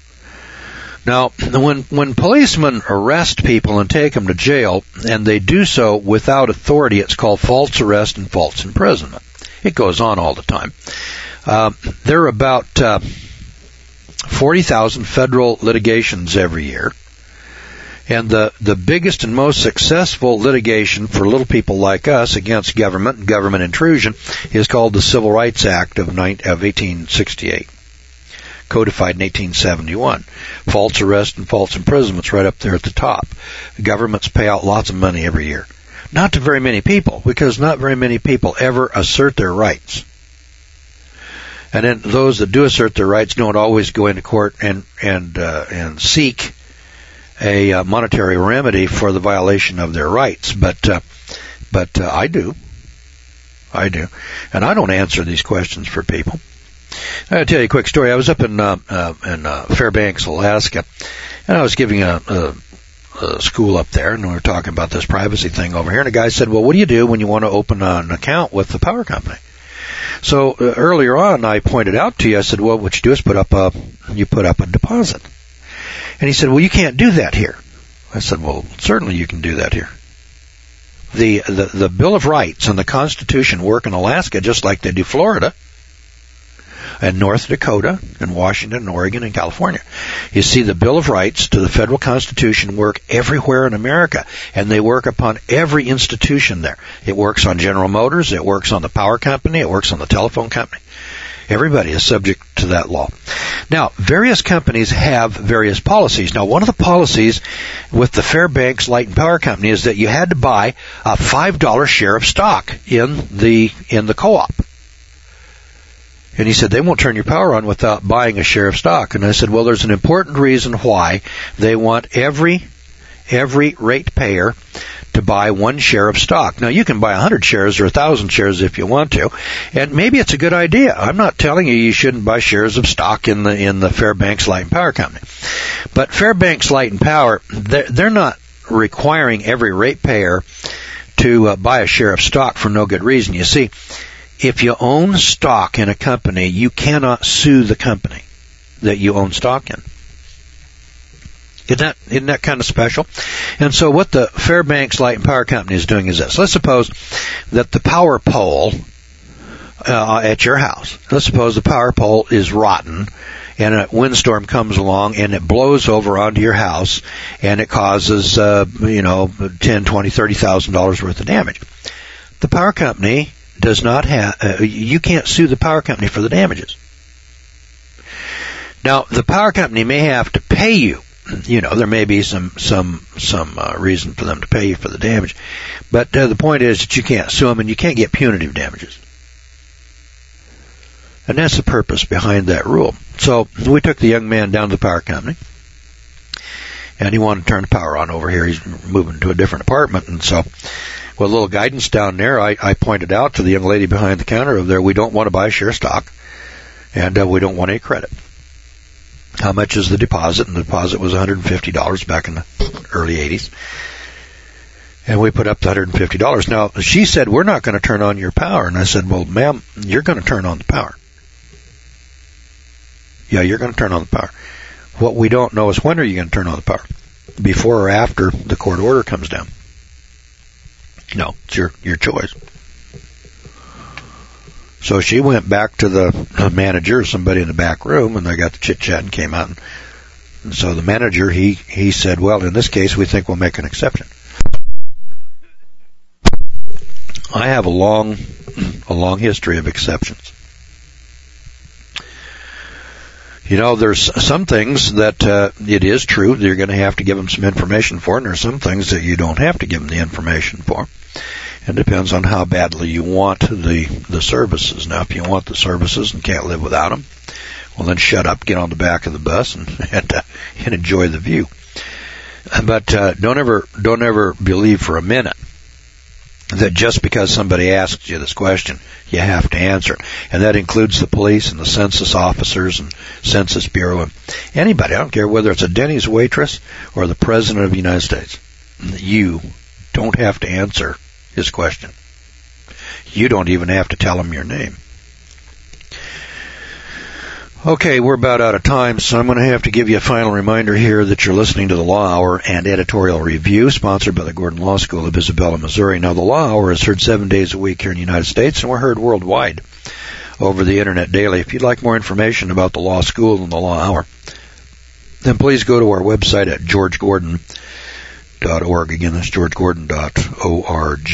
Now, when when policemen arrest people and take them to jail, and they do so without authority, it's called false arrest and false imprisonment. It goes on all the time. Uh, there are about uh, forty thousand federal litigations every year. And the, the biggest and most successful litigation for little people like us against government and government intrusion is called the Civil Rights Act of, of eighteen sixty-eight, codified in eighteen seventy-one. False arrest and false imprisonment's right up there at the top. Governments pay out lots of money every year. Not to very many people, because not very many people ever assert their rights. And then those that do assert their rights don't always go into court and and uh, and seek a uh, monetary remedy for the violation of their rights, but uh, but uh, I do, I do, and I don't answer these questions for people. I'll tell you a quick story. I was up in uh, uh, in uh, Fairbanks, Alaska, and I was giving a, a, a school up there, and we were talking about this privacy thing over here. And a guy said, "Well, what do you do when you want to open an account with the power company?" So uh, earlier on, I pointed out to you. I said, "Well, what you do is put up a you put up a deposit." And he said, "Well, you can't do that here." I said, "Well, certainly you can do that here. The, the the Bill of Rights and the Constitution work in Alaska just like they do Florida and North Dakota and Washington and Oregon and California. You see, the Bill of Rights to the federal Constitution work everywhere in America, and they work upon every institution there. It works on General Motors, it works on the power company, it works on the telephone company. Everybody is subject to that law. Now, various companies have various policies. Now, one of the policies with the Fairbanks Light and Power Company is that you had to buy a five dollar share of stock in the in the co-op. And he said, they won't turn your power on without buying a share of stock. And I said, well, there's an important reason why they want every every ratepayer to buy one share of stock. Now, you can buy one hundred shares or one thousand shares if you want to, and maybe it's a good idea. I'm not telling you you shouldn't buy shares of stock in the in the Fairbanks Light and Power Company. But Fairbanks Light and Power, they're, they're not requiring every ratepayer to uh, buy a share of stock for no good reason. You see, if you own stock in a company, you cannot sue the company that you own stock in. Isn't that, isn't that kind of special? And so what the Fairbanks Light and Power Company is doing is this. Let's suppose that the power pole uh, at your house, let's suppose the power pole is rotten and a windstorm comes along and it blows over onto your house and it causes, uh, you know, ten, twenty, thirty thousand dollars worth of damage. The power company does not have, uh, you can't sue the power company for the damages. Now, the power company may have to pay you. You know, there may be some some some uh, reason for them to pay you for the damage, but uh, the point is that you can't sue them and you can't get punitive damages, and that's the purpose behind that rule. So we took the young man down to the power company, and he wanted to turn the power on over here. He's moving to a different apartment, and so with a little guidance down there, I, I pointed out to the young lady behind the counter over there, we don't want to buy share stock, and uh, we don't want any credit. How much is the deposit? And the deposit was one hundred fifty dollars back in the early eighties. And we put up the one hundred fifty dollars. Now, she said, we're not going to turn on your power. And I said, well, ma'am, you're going to turn on the power. Yeah, you're going to turn on the power. What we don't know is when are you going to turn on the power? Before or after the court order comes down? No, it's your, your choice. So she went back to the manager, somebody in the back room, and they got the chit-chat and came out. And, and so the manager, he, he said, well, in this case, we think we'll make an exception. I have a long, a long history of exceptions. You know, there's some things that uh, it is true that you're going to have to give them some information for, and there's some things that you don't have to give them the information for. It depends on how badly you want the the services. Now, if you want the services and can't live without them, well, then shut up, get on the back of the bus, and and, uh, and enjoy the view. But uh, don't ever don't ever believe for a minute that just because somebody asks you this question, you have to answer it. And that includes the police and the census officers and Census Bureau and anybody. I don't care whether it's a Denny's waitress or the President of the United States. You don't have to answer his question. You don't even have to tell him your name. Okay, we're about out of time, so I'm going to have to give you a final reminder here that you're listening to the Law Hour and Editorial Review, sponsored by the Gordon Law School of Isabella, Missouri. Now, the Law Hour is heard seven days a week here in the United States, and we're heard worldwide over the Internet daily. If you'd like more information about the Law School and the Law Hour, then please go to our website at george gordon dot org. Again, that's george gordon dot org.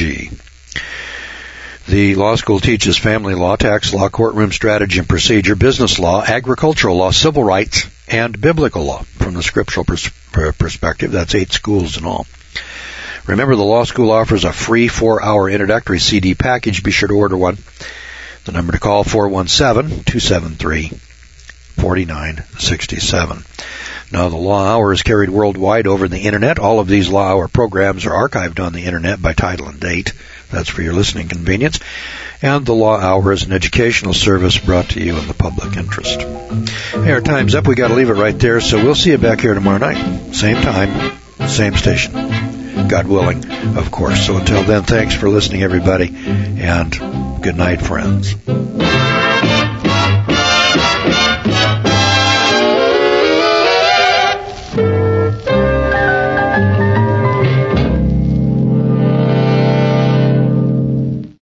The law school teaches family law, tax law, courtroom strategy and procedure, business law, agricultural law, civil rights, and biblical law from the scriptural pers- perspective. That's eight schools in all. Remember, the law school offers a free four-hour introductory C D package. Be sure to order one. The number to call, four one seven, two seven three, four nine six seven. Now, the Law Hour is carried worldwide over the Internet. All of these Law Hour programs are archived on the Internet by title and date. That's for your listening convenience. And the Law Hour is an educational service brought to you in the public interest. Hey, our time's up. We got to leave it right there. So we'll see you back here tomorrow night. Same time, same station. God willing, of course. So until then, thanks for listening, everybody. And good night, friends.